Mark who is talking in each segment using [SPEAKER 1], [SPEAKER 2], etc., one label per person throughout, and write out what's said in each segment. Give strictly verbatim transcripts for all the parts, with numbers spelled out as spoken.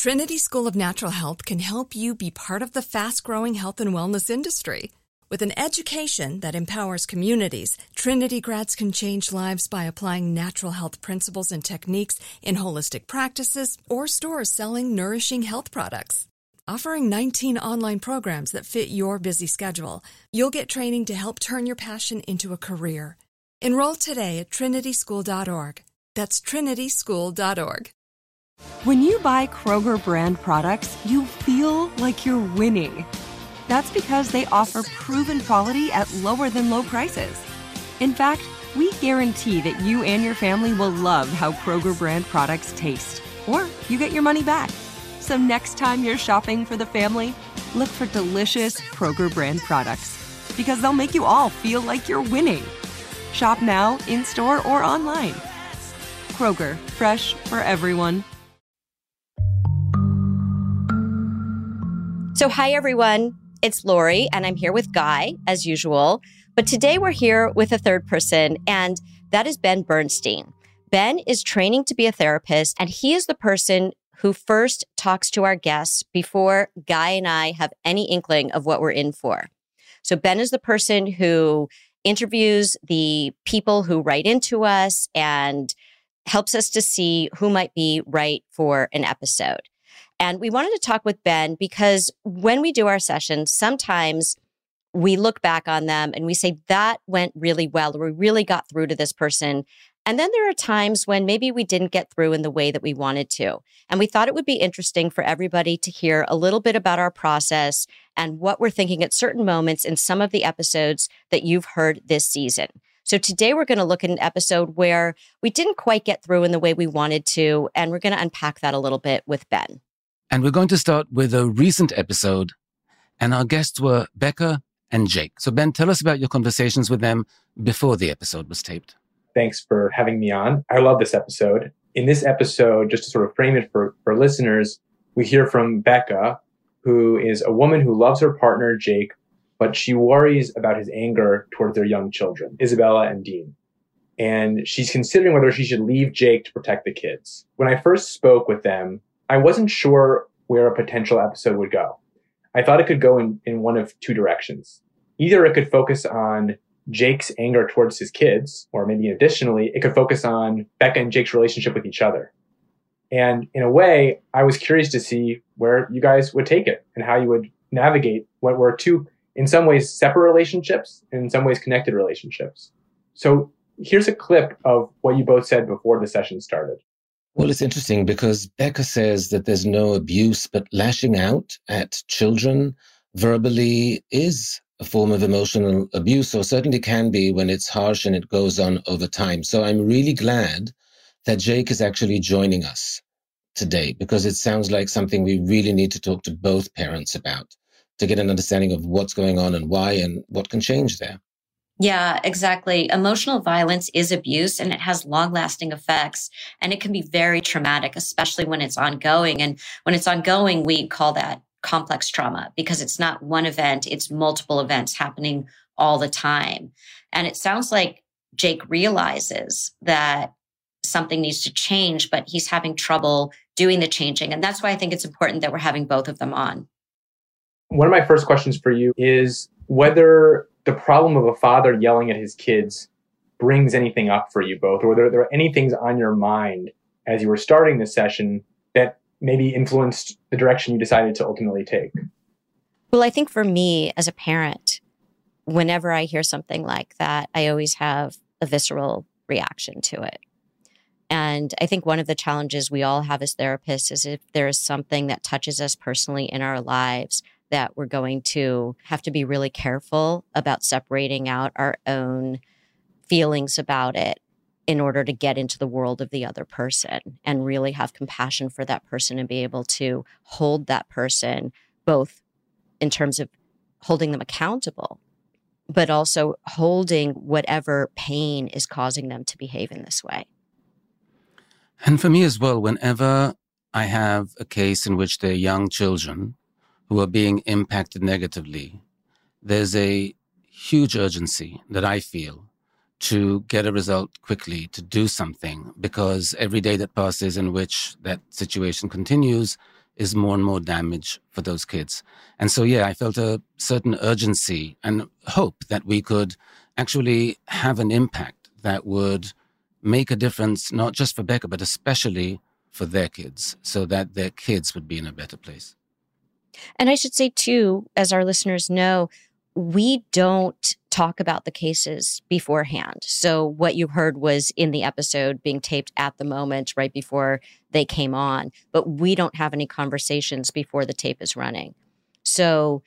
[SPEAKER 1] Trinity School of Natural Health can help you be part of the fast-growing health and wellness industry. With an education that empowers communities, Trinity grads can change lives by applying natural health principles and techniques in holistic practices or stores selling nourishing health products. Offering nineteen online programs that fit your busy schedule, you'll get training to help turn your passion into a career. Enroll today at trinity school dot org. That's trinity school dot org.
[SPEAKER 2] When you buy Kroger brand products, you feel like you're winning. That's because they offer proven quality at lower than low prices. In fact, we guarantee that you and your family will love how Kroger brand products taste, or you get your money back. So next time you're shopping for the family, look for delicious Kroger brand products, because they'll make you all feel like you're winning. Shop now, in-store, or online. Kroger, fresh for everyone.
[SPEAKER 3] So hi, everyone. It's Lori, and I'm here with Guy, as usual. But today we're here with a third person, and that is Ben Bernstein. Ben is training to be a therapist, and he is the person who first talks to our guests before Guy and I have any inkling of what we're in for. So Ben is the person who interviews the people who write into us and helps us to see who might be right for an episode. And we wanted to talk with Ben because when we do our sessions, sometimes we look back on them and we say, that went really well, or we really got through to this person. And then there are times when maybe we didn't get through in the way that we wanted to. And we thought it would be interesting for everybody to hear a little bit about our process and what we're thinking at certain moments in some of the episodes that you've heard this season. So today we're going to look at an episode where we didn't quite get through in the way we wanted to, and we're going to unpack that a little bit with Ben.
[SPEAKER 4] And we're going to start with a recent episode, and our guests were Becca and Jake. So Ben, tell us about your conversations with them before the episode was taped.
[SPEAKER 5] Thanks for having me on. I love this episode. In this episode, just to sort of frame it for, for listeners, we hear from Becca, who is a woman who loves her partner, Jake, but she worries about his anger towards their young children, Isabella and Dean. And she's considering whether she should leave Jake to protect the kids. When I first spoke with them, I wasn't sure where a potential episode would go. I thought it could go in, in one of two directions. Either it could focus on Jake's anger towards his kids, or maybe additionally, it could focus on Becca and Jake's relationship with each other. And in a way, I was curious to see where you guys would take it and how you would navigate what were two, in some ways, separate relationships and in some ways connected relationships. So here's a clip of what you both said before the session started.
[SPEAKER 6] Well, it's interesting because Becca says that there's no abuse, but lashing out at children verbally is a form of emotional abuse, or certainly can be when it's harsh and it goes on over time. So I'm really glad that Jake is actually joining us today, because it sounds like something we really need to talk to both parents about to get an understanding of what's going on and why and what can change there.
[SPEAKER 3] Yeah, exactly. Emotional violence is abuse, and it has long-lasting effects, and it can be very traumatic, especially when it's ongoing. And when it's ongoing, we call that complex trauma, because it's not one event, it's multiple events happening all the time. And it sounds like Jake realizes that something needs to change, but he's having trouble doing the changing. And that's why I think it's important that we're having both of them on.
[SPEAKER 5] One of my first questions for you is whether the problem of a father yelling at his kids brings anything up for you both, or whether there are any things on your mind as you were starting this session that maybe influenced the direction you decided to ultimately take.
[SPEAKER 3] Well, I think for me as a parent, whenever I hear something like that, I always have a visceral reaction to it. And I think one of the challenges we all have as therapists is if there is something that touches us personally in our lives, that we're going to have to be really careful about separating out our own feelings about it in order to get into the world of the other person and really have compassion for that person and be able to hold that person, both in terms of holding them accountable, but also holding whatever pain is causing them to behave in this way.
[SPEAKER 4] And for me as well, whenever I have a case in which there are young children who are being impacted negatively, there's a huge urgency that I feel to get a result quickly, to do something, because every day that passes in which that situation continues is more and more damage for those kids. And so, yeah, I felt a certain urgency and hope that we could actually have an impact that would make a difference, not just for Becca, but especially for their kids, so that their kids would be in a better place.
[SPEAKER 3] And I should say, too, as our listeners know, we don't talk about the cases beforehand. So what you heard was in the episode being taped at the moment right before they came on, but we don't have any conversations before the tape is running. So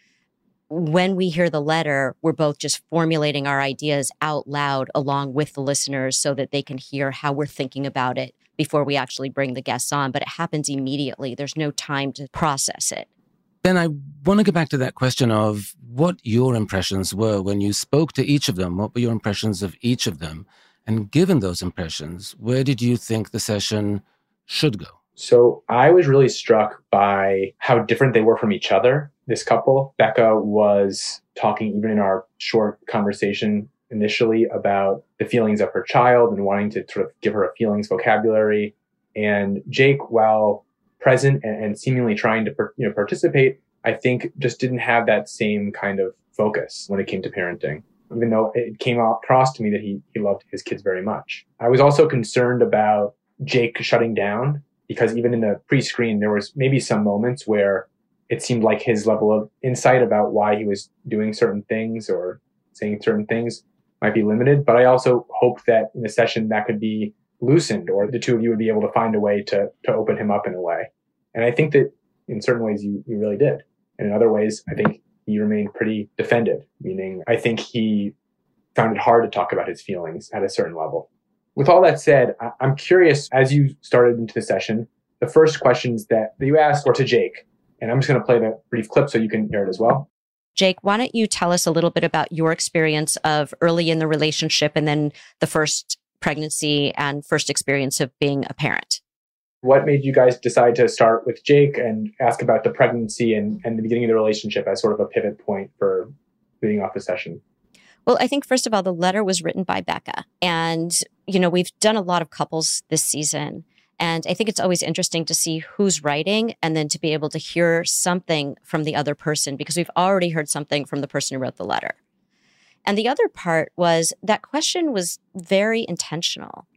[SPEAKER 3] when we hear the letter, we're both just formulating our ideas out loud along with the listeners so that they can hear how we're thinking about it before we actually bring the guests on. But it happens immediately. There's no time to process it.
[SPEAKER 4] Ben, I want to go back to that question of what your impressions were when you spoke to each of them. What were your impressions of each of them? And given those impressions, where did you think the session should go?
[SPEAKER 5] So I was really struck by how different they were from each other. This couple, Becca, was talking even in our short conversation initially about the feelings of her child and wanting to sort of give her a feelings vocabulary. And Jake, while present and, and seemingly trying to you know participate, I think just didn't have that same kind of focus when it came to parenting, even though it came across to me that he he loved his kids very much. I was also concerned about Jake shutting down, because even in the pre-screen, there was maybe some moments where it seemed like his level of insight about why he was doing certain things or saying certain things might be limited. But I also hoped that in the session that could be loosened, or the two of you would be able to find a way to to open him up in a way. And I think that in certain ways you, you really did. And in other ways, I think he remained pretty defended, meaning I think he found it hard to talk about his feelings at a certain level. With all that said, I, I'm curious, as you started into the session, the first questions that, that you asked were to Jake. And I'm just going to play the brief clip so you can hear it as well.
[SPEAKER 3] Jake, why don't you tell us a little bit about your experience of early in the relationship and then the first pregnancy and first experience of being a parent?
[SPEAKER 5] What made you guys decide to start with Jake and ask about the pregnancy and, and the beginning of the relationship as sort of a pivot point for leading off the session?
[SPEAKER 3] Well, I think, first of all, the letter was written by Becca. And, you know, we've done a lot of couples this season. And I think it's always interesting to see who's writing and then to be able to hear something from the other person, because we've already heard something from the person who wrote the letter. And the other part was that question was very intentional.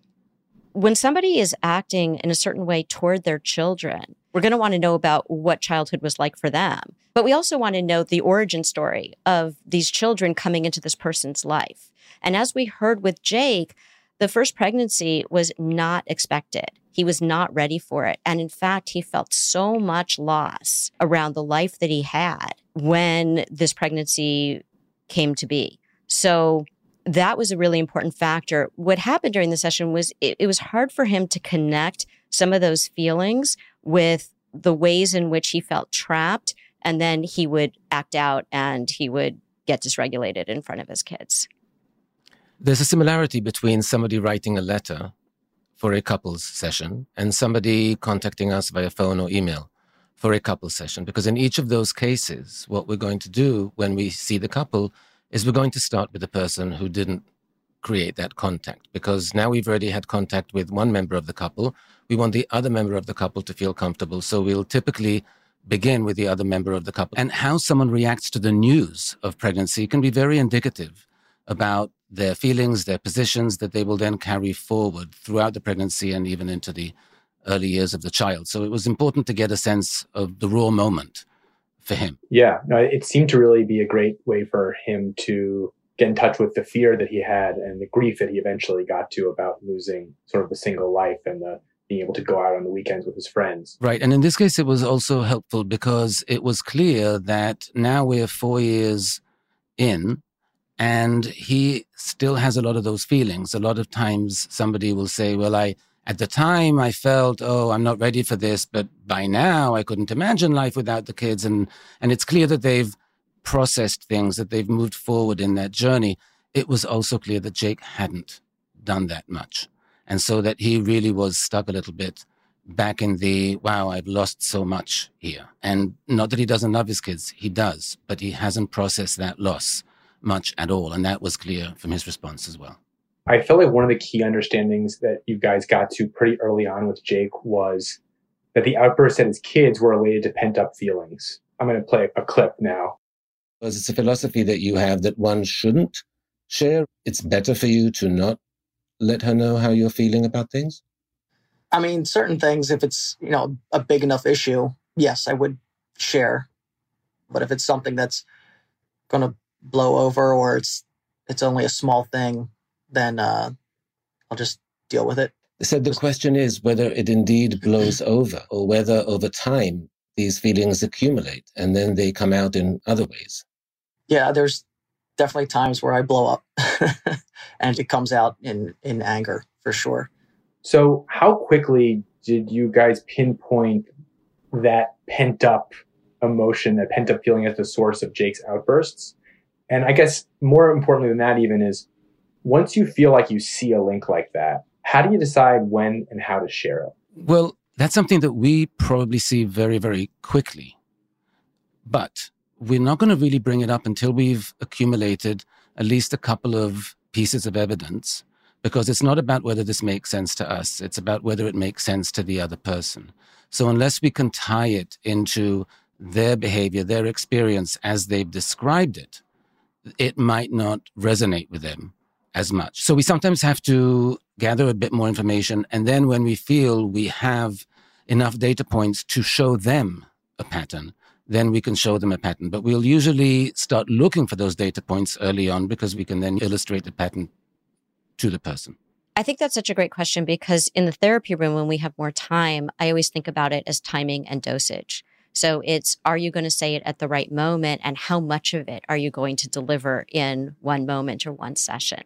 [SPEAKER 3] When somebody is acting in a certain way toward their children, we're going to want to know about what childhood was like for them. But we also want to know the origin story of these children coming into this person's life. And as we heard with Jake, the first pregnancy was not expected. He was not ready for it. And in fact, he felt so much loss around the life that he had when this pregnancy came to be. So that was a really important factor. What happened during the session was it, it was hard for him to connect some of those feelings with the ways in which he felt trapped. And then he would act out and he would get dysregulated in front of his kids.
[SPEAKER 4] There's a similarity between somebody writing a letter for a couples session and somebody contacting us via phone or email for a couples session. Because in each of those cases, what we're going to do when we see the couple is we're going to start with the person who didn't create that contact. Because now we've already had contact with one member of the couple. We want the other member of the couple to feel comfortable. So we'll typically begin with the other member of the couple. And how someone reacts to the news of pregnancy can be very indicative about their feelings, their positions that they will then carry forward throughout the pregnancy and even into the early years of the child. So it was important to get a sense of the raw moment for him.
[SPEAKER 5] Yeah, no, it seemed to really be a great way for him to get in touch with the fear that he had and the grief that he eventually got to about losing sort of the single life and the being able to go out on the weekends with his friends.
[SPEAKER 4] Right. And in this case, it was also helpful because it was clear that now we're four years in and he still has a lot of those feelings. A lot of times somebody will say, well, I, at the time I felt, oh, I'm not ready for this, but by now I couldn't imagine life without the kids. And, and it's clear that they've processed things, that they've moved forward in that journey. It was also clear that Jake hadn't done that much. And so that he really was stuck a little bit back in the, wow, I've lost so much here. And not that he doesn't love his kids, he does, but he hasn't processed that loss much at all. And that was clear from his response as well.
[SPEAKER 5] I felt like one of the key understandings that you guys got to pretty early on with Jake was that the outbursts at his kids were related to pent-up feelings. I'm going to play a clip now.
[SPEAKER 6] Because it's a philosophy that you have that one shouldn't share. It's better for you to not let her know how you're feeling about things?
[SPEAKER 7] I mean, certain things, if it's, you know, a big enough issue, yes, I would share. But if it's something that's going to blow over or it's it's only a small thing, then uh, I'll just deal with it.
[SPEAKER 6] So the question is whether it indeed blows over or whether over time these feelings accumulate and then they come out in other ways.
[SPEAKER 7] Yeah, there's definitely times where I blow up and it comes out in, in anger for sure.
[SPEAKER 5] So how quickly did you guys pinpoint that pent up emotion, that pent up feeling as the source of Jake's outbursts? And I guess more importantly than that even is, once you feel like you see a link like that, how do you decide when and how to share it?
[SPEAKER 4] Well, that's something that we probably see very, very quickly. But we're not going to really bring it up until we've accumulated at least a couple of pieces of evidence, because it's not about whether this makes sense to us. It's about whether it makes sense to the other person. So unless we can tie it into their behavior, their experience as they've described it, it might not resonate with them as much. So we sometimes have to gather a bit more information. And then when we feel we have enough data points to show them a pattern, then we can show them a pattern. But we'll usually start looking for those data points early on because we can then illustrate the pattern to the person.
[SPEAKER 3] I think that's such a great question because in the therapy room, when we have more time, I always think about it as timing and dosage. So it's, are you going to say it at the right moment and how much of it are you going to deliver in one moment or one session?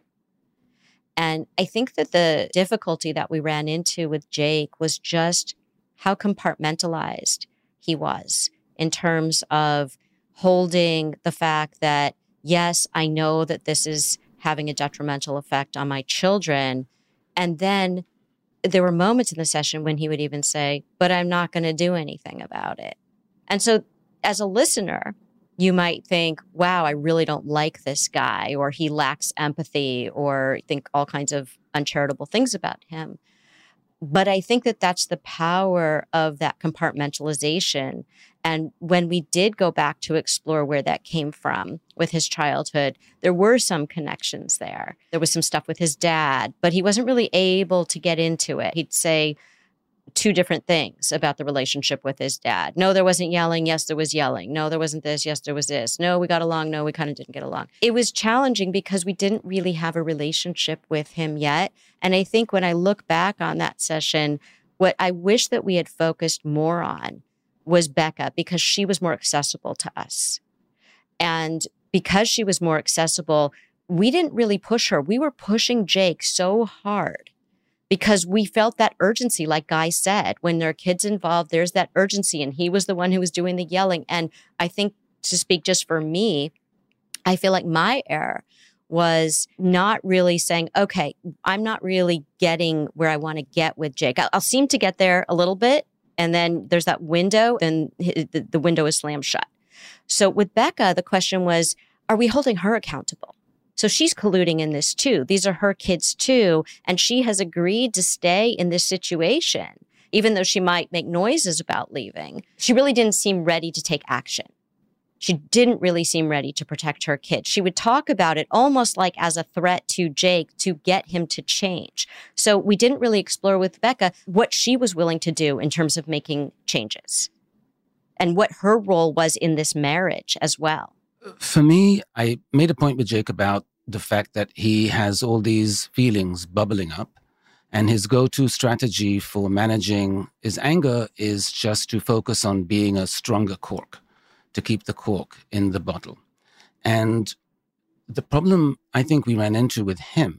[SPEAKER 3] And I think that the difficulty that we ran into with Jake was just how compartmentalized he was in terms of holding the fact that, yes, I know that this is having a detrimental effect on my children. And then there were moments in the session when he would even say, but I'm not going to do anything about it. And so as a listener, you might think, wow, I really don't like this guy, or he lacks empathy, or think all kinds of uncharitable things about him. But I think that that's the power of that compartmentalization. And when we did go back to explore where that came from with his childhood, there were some connections there. There was some stuff with his dad, but he wasn't really able to get into it. He'd say two different things about the relationship with his dad. No, there wasn't yelling. Yes, there was yelling. No, there wasn't this. Yes, there was this. No, we got along. No, we kind of didn't get along. It was challenging because we didn't really have a relationship with him yet. And I think when I look back on that session, what I wish that we had focused more on was Becca, because she was more accessible to us. And because she was more accessible, we didn't really push her. We were pushing Jake so hard because we felt that urgency, like Guy said, when there are kids involved, there's that urgency. And he was the one who was doing the yelling. And I think, to speak just for me, I feel like my error was not really saying, okay, I'm not really getting where I want to get with Jake. I'll, I'll seem to get there a little bit. And then there's that window, and the, the window is slammed shut. So with Becca, the question was, are we holding her accountable? So she's colluding in this too. These are her kids too. And she has agreed to stay in this situation, even though she might make noises about leaving. She really didn't seem ready to take action. She didn't really seem ready to protect her kids. She would talk about it almost like as a threat to Jake to get him to change. So we didn't really explore with Becca what she was willing to do in terms of making changes and what her role was in this marriage as well.
[SPEAKER 4] For me, I made a point with Jake about the fact that he has all these feelings bubbling up, and his go-to strategy for managing his anger is just to focus on being a stronger cork, to keep the cork in the bottle. And the problem I think we ran into with him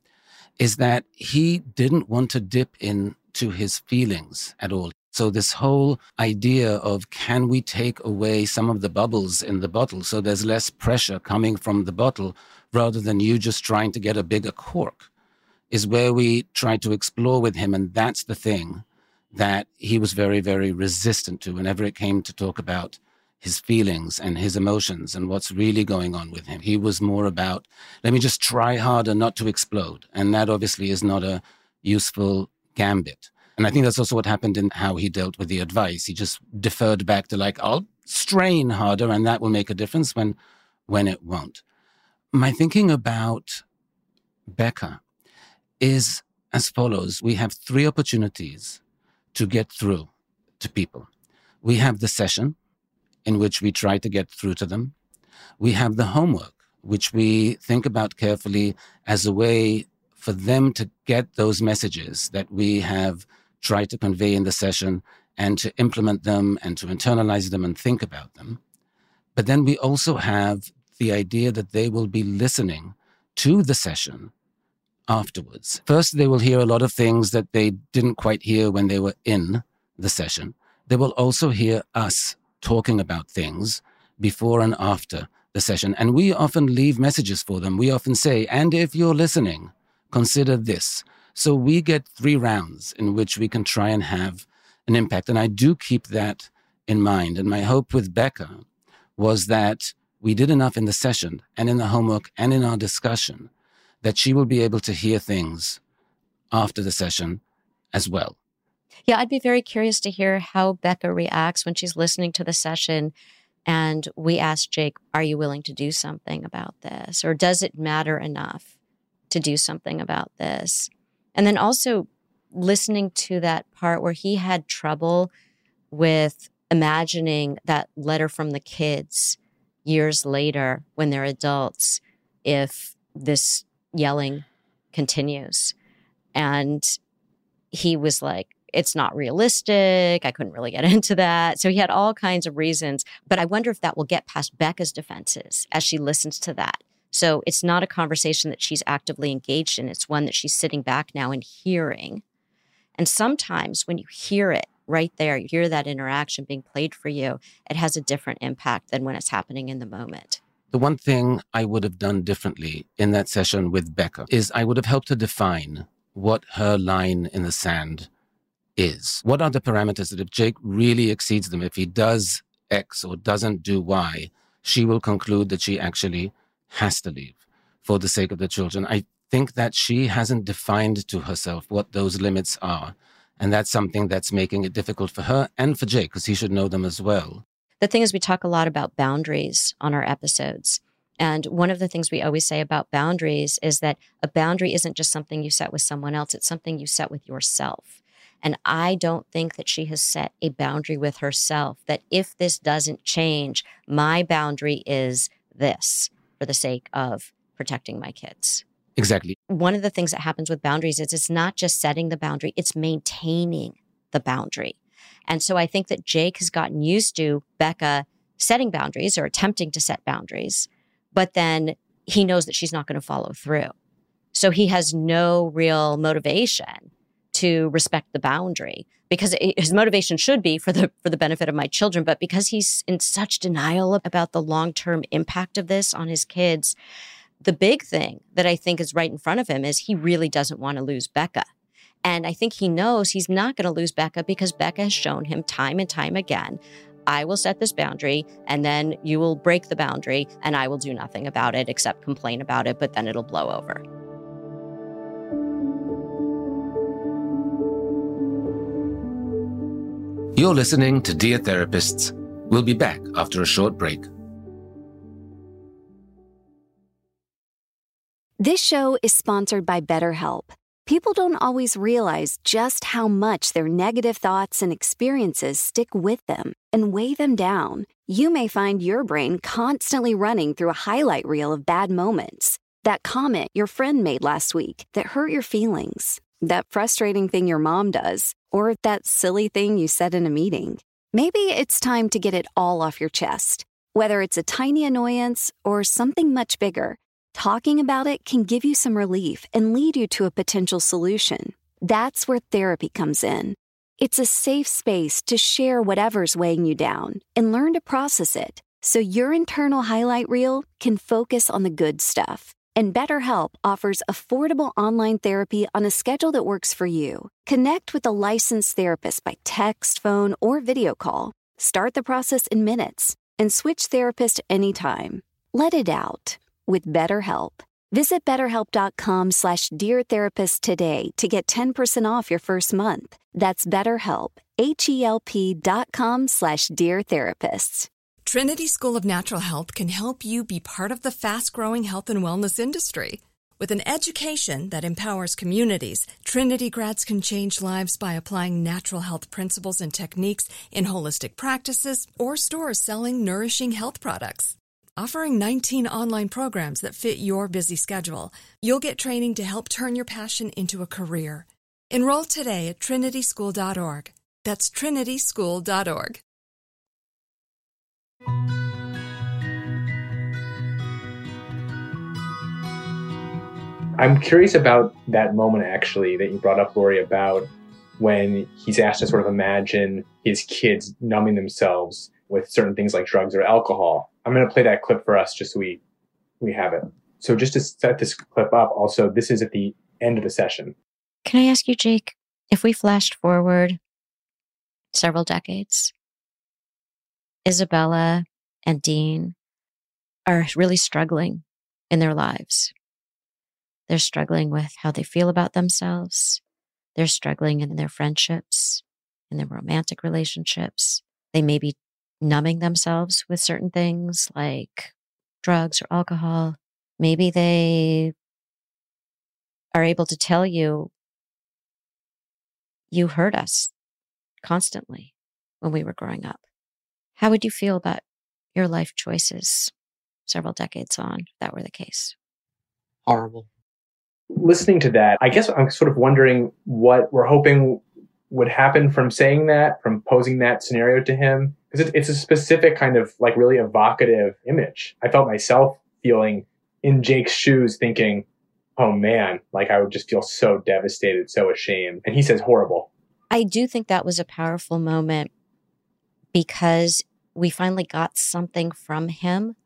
[SPEAKER 4] is that he didn't want to dip into his feelings at all. So this whole idea of, can we take away some of the bubbles in the bottle so there's less pressure coming from the bottle rather than you just trying to get a bigger cork, is where we tried to explore with him. And that's the thing that he was very, very resistant to whenever it came to talk about his feelings and his emotions and what's really going on with him. He was more about, let me just try harder not to explode. And that obviously is not a useful gambit. And I think that's also what happened in how he dealt with the advice. He just deferred back to like, I'll strain harder and that will make a difference when, when it won't. My thinking about Becca is as follows. We have three opportunities to get through to people. We have the session, in which we try to get through to them. We have the homework, which we think about carefully as a way for them to get those messages that we have tried to convey in the session and to implement them and to internalize them and think about them. But then we also have the idea that they will be listening to the session afterwards. First, they will hear a lot of things that they didn't quite hear when they were in the session. They will also hear us talking about things before and after the session. And we often leave messages for them. We often say, and if you're listening, consider this. So we get three rounds in which we can try and have an impact. And I do keep that in mind. And my hope with Becca was that we did enough in the session and in the homework and in our discussion that she will be able to hear things after the session as well.
[SPEAKER 3] Yeah, I'd be very curious to hear how Becca reacts when she's listening to the session and we ask Jake, are you willing to do something about this? Or does it matter enough to do something about this? And then also listening to that part where he had trouble with imagining that letter from the kids years later when they're adults, if this yelling continues. And he was like, it's not realistic. I couldn't really get into that. So he had all kinds of reasons. But I wonder if that will get past Becca's defenses as she listens to that. So it's not a conversation that she's actively engaged in. It's one that she's sitting back now and hearing. And sometimes when you hear it right there, you hear that interaction being played for you, it has a different impact than when it's happening in the moment.
[SPEAKER 4] The one thing I would have done differently in that session with Becca is I would have helped her define what her line in the sand is. What are the parameters that if Jake really exceeds them, if he does X or doesn't do Y, she will conclude that she actually has to leave for the sake of the children. I think that she hasn't defined to herself what those limits are. And that's something that's making it difficult for her and for Jake, because he should know them as well.
[SPEAKER 3] The thing is, we talk a lot about boundaries on our episodes. And one of the things we always say about boundaries is that a boundary isn't just something you set with someone else. It's something you set with yourself. And I don't think that she has set a boundary with herself, that if this doesn't change, my boundary is this for the sake of protecting my kids.
[SPEAKER 4] Exactly.
[SPEAKER 3] One of the things that happens with boundaries is it's not just setting the boundary, it's maintaining the boundary. And so I think that Jake has gotten used to Becca setting boundaries or attempting to set boundaries, but then he knows that she's not going to follow through. So he has no real motivation to respect the boundary, because it, his motivation should be for the for the benefit of my children. But because he's in such denial about the long-term impact of this on his kids, the big thing that I think is right in front of him is he really doesn't want to lose Becca. And I think he knows he's not going to lose Becca because Becca has shown him time and time again, I will set this boundary and then you will break the boundary and I will do nothing about it except complain about it, but then it'll blow over.
[SPEAKER 4] You're listening to Dear Therapists. We'll be back after a short break.
[SPEAKER 8] This show is sponsored by BetterHelp. People don't always realize just how much their negative thoughts and experiences stick with them and weigh them down. You may find your brain constantly running through a highlight reel of bad moments. That comment your friend made last week that hurt your feelings. That frustrating thing your mom does. Or that silly thing you said in a meeting. Maybe it's time to get it all off your chest. Whether it's a tiny annoyance or something much bigger, talking about it can give you some relief and lead you to a potential solution. That's where therapy comes in. It's a safe space to share whatever's weighing you down and learn to process it so your internal highlight reel can focus on the good stuff. And BetterHelp offers affordable online therapy on a schedule that works for you. Connect with a licensed therapist by text, phone, or video call. Start the process in minutes. and switch therapist anytime. Let it out with BetterHelp. Visit betterhelp.com slash Dear Therapist today to get ten percent off your first month. That's BetterHelp, H-E-L-P dot com slash Dear Therapists.
[SPEAKER 1] Trinity School of Natural Health can help you be part of the fast-growing health and wellness industry. With an education that empowers communities, Trinity grads can change lives by applying natural health principles and techniques in holistic practices or stores selling nourishing health products. Offering nineteen online programs that fit your busy schedule, you'll get training to help turn your passion into a career. Enroll today at trinity school dot org. That's trinity school dot org.
[SPEAKER 5] I'm curious about that moment, actually, that you brought up, Lori, about when he's asked to sort of imagine his kids numbing themselves with certain things like drugs or alcohol. I'm going to play that clip for us just so we, we have it. So just to set this clip up, also, this is at the end of the session.
[SPEAKER 3] Can I ask you, Jake, if we flashed forward several decades, Isabella and Dean are really struggling in their lives. They're struggling with how they feel about themselves. They're struggling in their friendships, in their romantic relationships. They may be numbing themselves with certain things like drugs or alcohol. Maybe they are able to tell you, you hurt us constantly when we were growing up. How would you feel about your life choices several decades on if that were the case?
[SPEAKER 7] Horrible.
[SPEAKER 5] Listening to that, I guess I'm sort of wondering what we're hoping would happen from saying that, from posing that scenario to him. Because it's a specific kind of like really evocative image. I felt myself feeling in Jake's shoes thinking, oh man, like I would just feel so devastated, so ashamed. And he says horrible.
[SPEAKER 3] I do think that was a powerful moment because we finally got something from him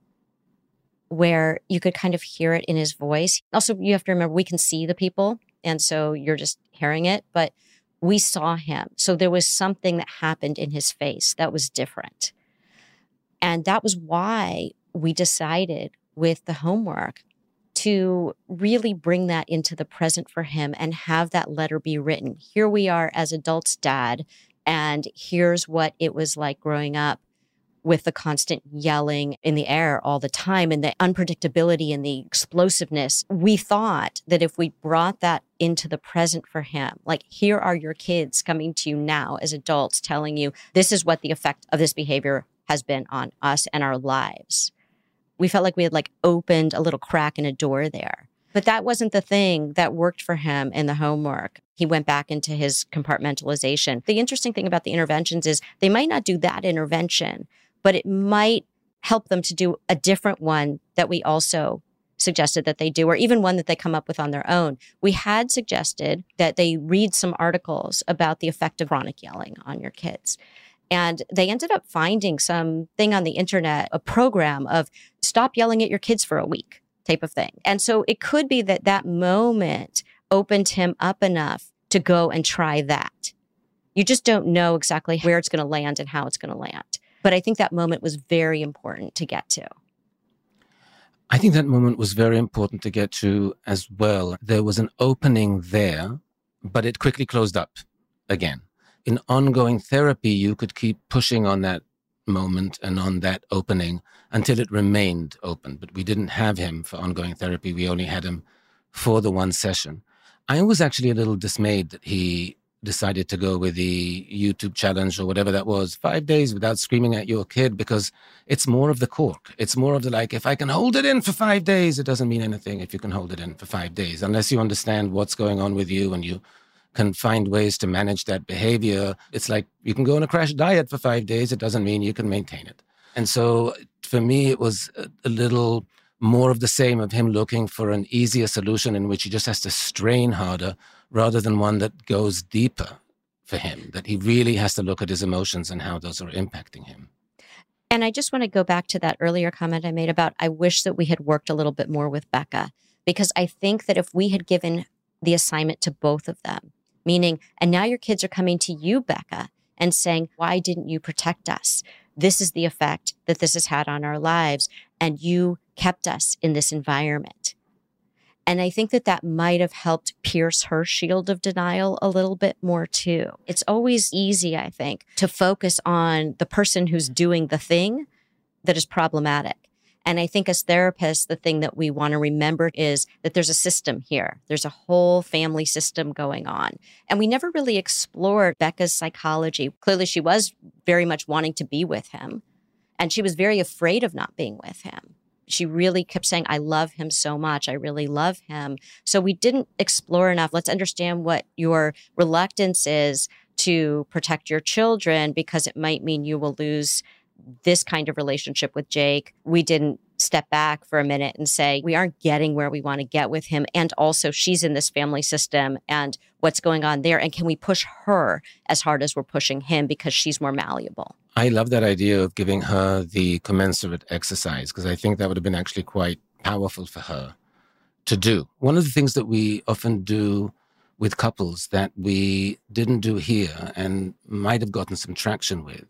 [SPEAKER 3] where you could kind of hear it in his voice. Also, you have to remember, we can see the people. And so you're just hearing it, but we saw him. So there was something that happened in his face that was different. And that was why we decided with the homework to really bring that into the present for him and have that letter be written. Here we are as adults, Dad, and here's what it was like growing up with the constant yelling in the air all the time and the unpredictability and the explosiveness. We thought that if we brought that into the present for him, like here are your kids coming to you now as adults telling you this is what the effect of this behavior has been on us and our lives. We felt like we had like opened a little crack in a door there. But that wasn't the thing that worked for him in the homework. He went back into his compartmentalization. The interesting thing about the interventions is they might not do that intervention, but it might help them to do a different one that we also suggested that they do, or even one that they come up with on their own. We had suggested that they read some articles about the effect of chronic yelling on your kids. And they ended up finding something on the internet, a program of stop yelling at your kids for a week type of thing. And so it could be that that moment opened him up enough to go and try that. You just don't know exactly where it's going to land and how it's going to land. But I think that moment was very important to get to.
[SPEAKER 4] I think that moment was very important to get to as well. There was an opening there, but it quickly closed up again. In ongoing therapy, you could keep pushing on that moment and on that opening until it remained open. But we didn't have him for ongoing therapy. We only had him for the one session. I was actually a little dismayed that he decided to go with the YouTube challenge or whatever that was, five days without screaming at your kid, because it's more of the cork. It's more of the like, if I can hold it in for five days, it doesn't mean anything if you can hold it in for five days, unless you understand what's going on with you and you can find ways to manage that behavior. It's like you can go on a crash diet for five days. It doesn't mean you can maintain it. And so for me, it was a, a little more of the same of him looking for an easier solution in which he just has to strain harder rather than one that goes deeper for him, that he really has to look at his emotions and how those are impacting him.
[SPEAKER 3] And I just want to go back to that earlier comment I made about I wish that we had worked a little bit more with Becca, because I think that if we had given the assignment to both of them, meaning, and now your kids are coming to you, Becca, and saying, why didn't you protect us? This is the effect that this has had on our lives, and you kept us in this environment. And I think that that might have helped pierce her shield of denial a little bit more too. It's always easy, I think, to focus on the person who's doing the thing that is problematic. And I think as therapists, the thing that we want to remember is that there's a system here. There's a whole family system going on. And we never really explored Becca's psychology. Clearly, she was very much wanting to be with him. And she was very afraid of not being with him. She really kept saying, I love him so much. I really love him. So we didn't explore enough. Let's understand what your reluctance is to protect your children, because it might mean you will lose this kind of relationship with Jake. We didn't step back for a minute and say, we aren't getting where we want to get with him. And also she's in this family system and what's going on there. And can we push her as hard as we're pushing him because she's more malleable?
[SPEAKER 4] I love that idea of giving her the commensurate exercise, because I think that would have been actually quite powerful for her to do. One of the things that we often do with couples that we didn't do here and might have gotten some traction with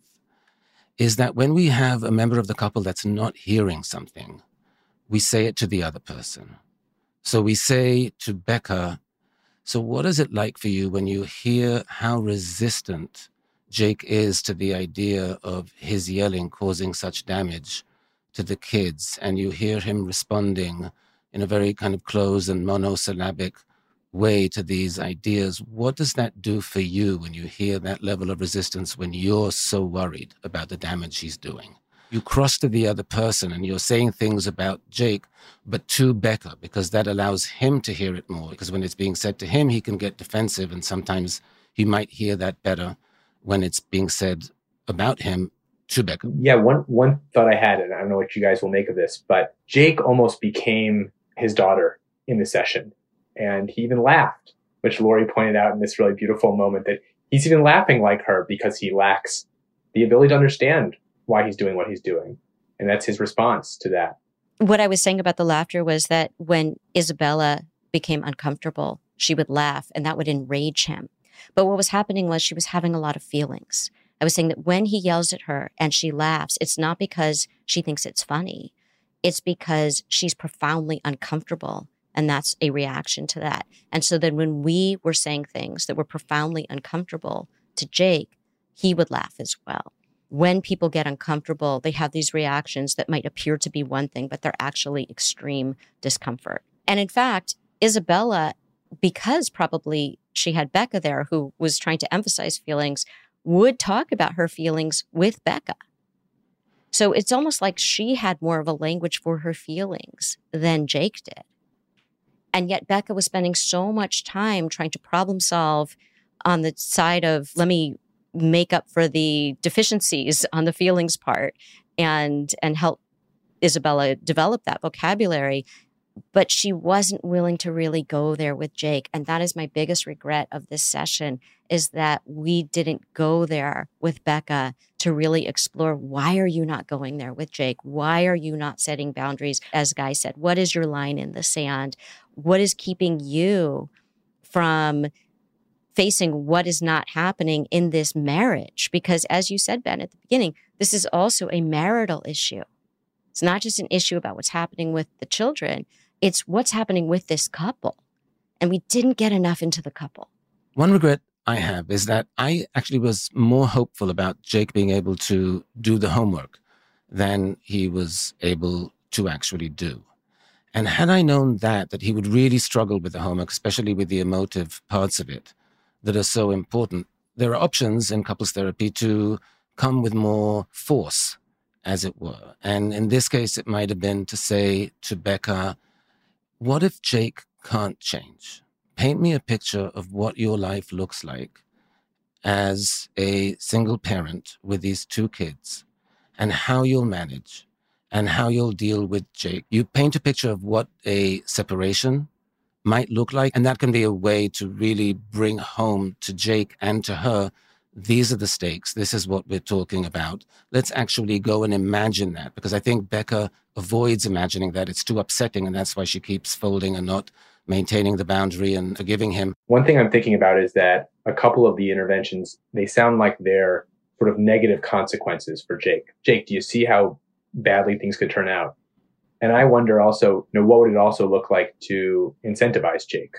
[SPEAKER 4] is that when we have a member of the couple that's not hearing something, we say it to the other person. So we say to Becca, so what is it like for you when you hear how resistant Jake is to the idea of his yelling causing such damage to the kids, and you hear him responding in a very kind of close and monosyllabic way to these ideas? What does that do for you when you hear that level of resistance, when you're so worried about the damage he's doing? You cross to the other person and you're saying things about Jake, but to Becca, because that allows him to hear it more. Because when it's being said to him, he can get defensive, and sometimes he might hear that better when it's being said about him to Becca.
[SPEAKER 5] Yeah, one one thought I had, and I don't know what you guys will make of this, but Jake almost became his daughter in the session. And he even laughed, which Lori pointed out in this really beautiful moment, that he's even laughing like her because he lacks the ability to understand why he's doing what he's doing. And that's his response to that.
[SPEAKER 3] What I was saying about the laughter was that when Isabella became uncomfortable, she would laugh and that would enrage him. But what was happening was she was having a lot of feelings. I was saying that when he yells at her and she laughs, it's not because she thinks it's funny. It's because she's profoundly uncomfortable. And that's a reaction to that. And so then when we were saying things that were profoundly uncomfortable to Jake, he would laugh as well. When people get uncomfortable, they have these reactions that might appear to be one thing, but they're actually extreme discomfort. And in fact, Isabella, because probably she had Becca there who was trying to emphasize feelings, would talk about her feelings with Becca. So it's almost like she had more of a language for her feelings than Jake did. And yet Becca was spending so much time trying to problem solve on the side of, let me make up for the deficiencies on the feelings part and, and help Isabella develop that vocabulary. But she wasn't willing to really go there with Jake. And that is my biggest regret of this session, is that we didn't go there with Becca to really explore, why are you not going there with Jake? Why are you not setting boundaries? As Guy said, what is your line in the sand? What is keeping you from facing what is not happening in this marriage? Because as you said, Ben, at the beginning, this is also a marital issue. It's not just an issue about what's happening with the children. It's what's happening with this couple. And we didn't get enough into the couple.
[SPEAKER 4] One regret I have is that I actually was more hopeful about Jake being able to do the homework than he was able to actually do. And had I known that, that he would really struggle with the homework, especially with the emotive parts of it that are so important, there are options in couples therapy to come with more force, as it were. And in this case, it might have been to say to Becca, what if Jake can't change? Paint me a picture of what your life looks like as a single parent with these two kids and how you'll manage and how you'll deal with Jake. You paint a picture of what a separation might look like, and that can be a way to really bring home to Jake and to her, these are the stakes. This is what we're talking about. Let's actually go and imagine that, because I think Becca avoids imagining that. It's too upsetting, and that's why she keeps folding and not maintaining the boundary and forgiving him.
[SPEAKER 5] One thing I'm thinking about is that a couple of the interventions, they sound like they're sort of negative consequences for Jake. Jake, do you see how badly things could turn out? And I wonder also, you know, what would it also look like to incentivize Jake?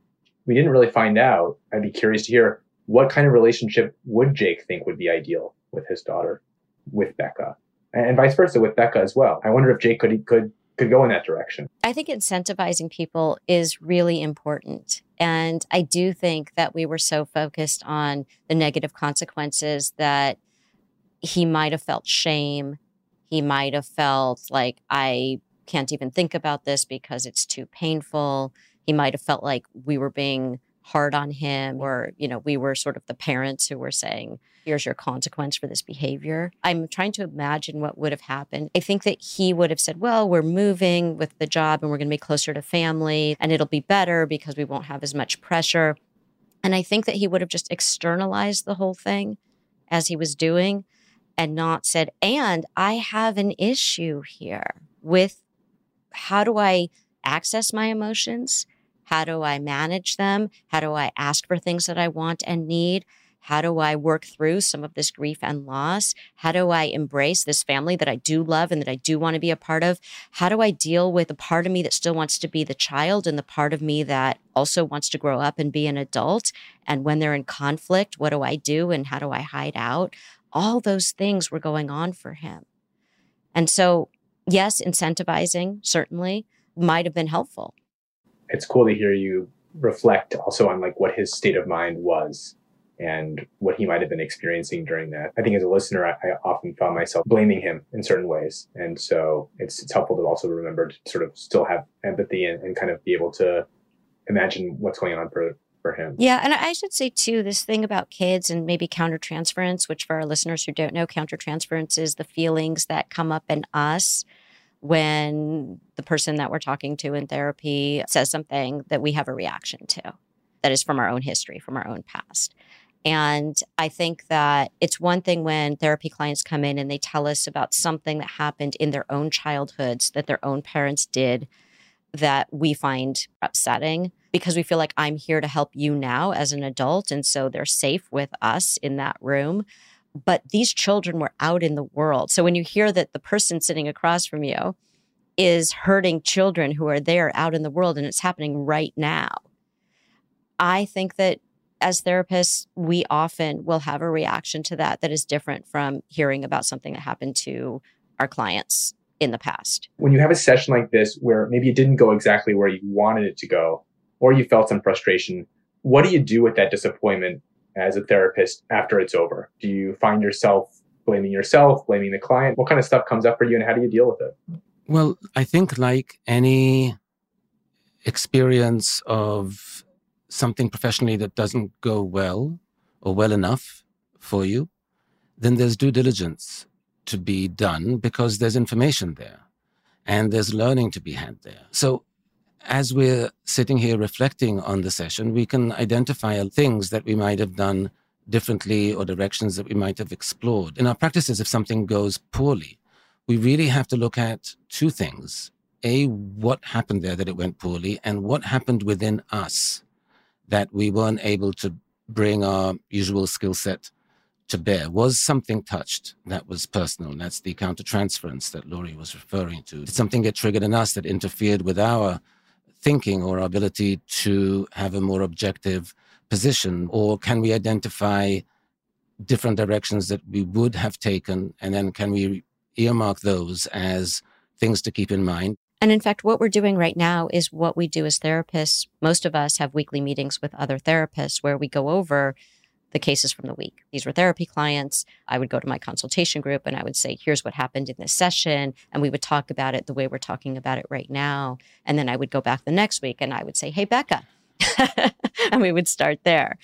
[SPEAKER 5] We didn't really find out. I'd be curious to hear, what kind of relationship would Jake think would be ideal with his daughter, with Becca, and vice versa with Becca as well? I wonder if Jake could could could go in that direction.
[SPEAKER 3] I think incentivizing people is really important. And I do think that we were so focused on the negative consequences that he might have felt shame. He might have felt like, I can't even think about this because it's too painful. He might have felt like we were being hard on him, or, you know, we were sort of the parents who were saying, here's your consequence for this behavior. I'm trying to imagine what would have happened. I think that he would have said, well, we're moving with the job and we're going to be closer to family and it'll be better because we won't have as much pressure. And I think that he would have just externalized the whole thing as he was doing and not said, and I have an issue here with how do I access my emotions? How do I manage them? How do I ask for things that I want and need? How do I work through some of this grief and loss? How do I embrace this family that I do love and that I do want to be a part of? How do I deal with the part of me that still wants to be the child and the part of me that also wants to grow up and be an adult? And when they're in conflict, what do I do and how do I hide out? All those things were going on for him. And so, yes, incentivizing certainly might have been helpful.
[SPEAKER 5] It's cool to hear you reflect also on like what his state of mind was and what he might have been experiencing during that. I think as a listener, I, I often found myself blaming him in certain ways. And so it's, it's helpful to also remember to sort of still have empathy and, and kind of be able to imagine what's going on for, for him.
[SPEAKER 3] Yeah. And I should say too, this thing about kids and maybe countertransference, which for our listeners who don't know, countertransference is the feelings that come up in us when the person that we're talking to in therapy says something that we have a reaction to that is from our own history, from our own past. And I think that it's one thing when therapy clients come in and they tell us about something that happened in their own childhoods that their own parents did that we find upsetting, because we feel like I'm here to help you now as an adult. And so they're safe with us in that room. But these children were out in the world. So when you hear that the person sitting across from you is hurting children who are there out in the world and it's happening right now, I think that as therapists, we often will have a reaction to that that is different from hearing about something that happened to our clients in the past.
[SPEAKER 5] When you have a session like this where maybe it didn't go exactly where you wanted it to go, or you felt some frustration, what do you do with that disappointment as a therapist after it's over? Do you find yourself blaming yourself, blaming the client? What kind of stuff comes up for you and how do you deal with it?
[SPEAKER 4] Well, I think like any experience of something professionally that doesn't go well or well enough for you, then there's due diligence to be done because there's information there and there's learning to be had there. So as we're sitting here reflecting on the session, we can identify things that we might have done differently or directions that we might have explored. In our practices, if something goes poorly, we really have to look at two things. A, what happened there that it went poorly, and what happened within us that we weren't able to bring our usual skill set to bear. Was something touched that was personal? That's the countertransference that Laurie was referring to. Did something get triggered in us that interfered with our thinking or our ability to have a more objective position? Or can we identify different directions that we would have taken, and then can we earmark those as things to keep in mind?
[SPEAKER 3] And in fact, what we're doing right now is what we do as therapists. Most of us have weekly meetings with other therapists where we go over the cases from the week. These were therapy clients. I would go to my consultation group and I would say, here's what happened in this session. And we would talk about it the way we're talking about it right now. And then I would go back the next week and I would say, hey, Becca. And we would start there.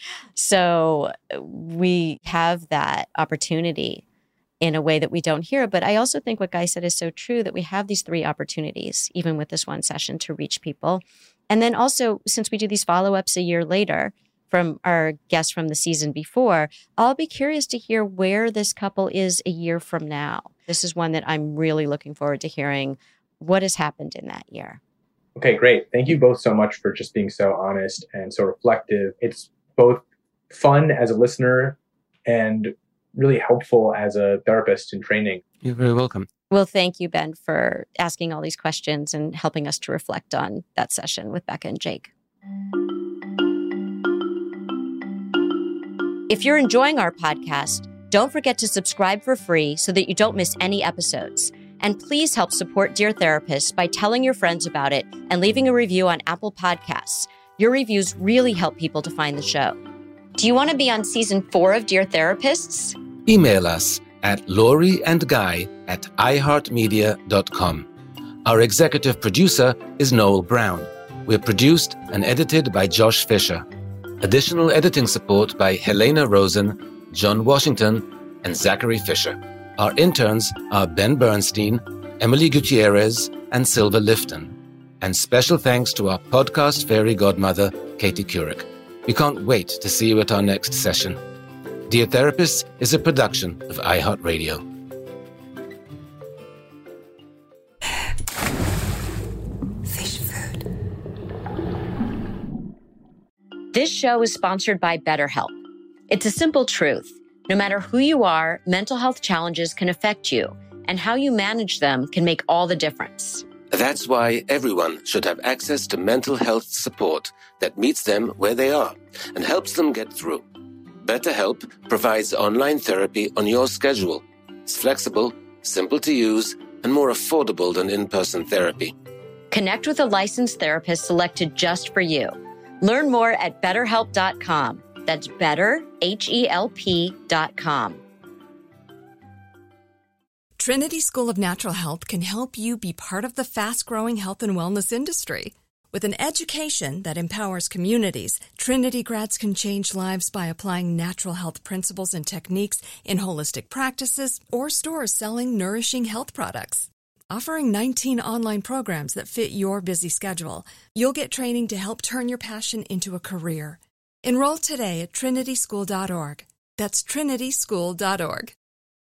[SPEAKER 3] So we have that opportunity in a way that we don't hear. But I also think what Guy said is so true, that we have these three opportunities, even with this one session, to reach people. And then also, since we do these follow-ups a year later from our guests from the season before, I'll be curious to hear where this couple is a year from now. This is one that I'm really looking forward to hearing what has happened in that year.
[SPEAKER 5] Okay, great. Thank you both so much for just being so honest and so reflective. It's both fun as a listener and really helpful as a therapist in training.
[SPEAKER 4] You're very welcome.
[SPEAKER 3] Well, thank you, Ben, for asking all these questions and helping us to reflect on that session with Becca and Jake. If you're enjoying our podcast, don't forget to subscribe for free so that you don't miss any episodes. And please help support Dear Therapist by telling your friends about it and leaving a review on Apple Podcasts. Your reviews really help people to find the show. Do you want to be on season four of Dear Therapists?
[SPEAKER 6] Email us at Lori and Guy at i heart media dot com. Our executive producer is Noel Brown. We're produced and edited by Josh Fisher. Additional editing support by Helena Rosen, John Washington, and Zachary Fisher. Our interns are Ben Bernstein, Emily Gutierrez, and Silva Lifton. And special thanks to our podcast fairy godmother, Katie Couric. We can't wait to see you at our next session. Dear Therapists is a production of iHeartRadio.
[SPEAKER 9] Fish food.
[SPEAKER 3] This show is sponsored by BetterHelp. It's a simple truth. No matter who you are, mental health challenges can affect you, and how you manage them can make all the difference.
[SPEAKER 6] That's why everyone should have access to mental health support that meets them where they are and helps them get through. BetterHelp provides online therapy on your schedule. It's flexible, simple to use, and more affordable than in-person therapy.
[SPEAKER 3] Connect with a licensed therapist selected just for you. Learn more at better help dot com. That's better, H E L P dot com.
[SPEAKER 1] Trinity School of Natural Health can help you be part of the fast-growing health and wellness industry. With an education that empowers communities, Trinity grads can change lives by applying natural health principles and techniques in holistic practices or stores selling nourishing health products. Offering nineteen online programs that fit your busy schedule, you'll get training to help turn your passion into a career. Enroll today at trinity school dot org. That's trinity school dot org.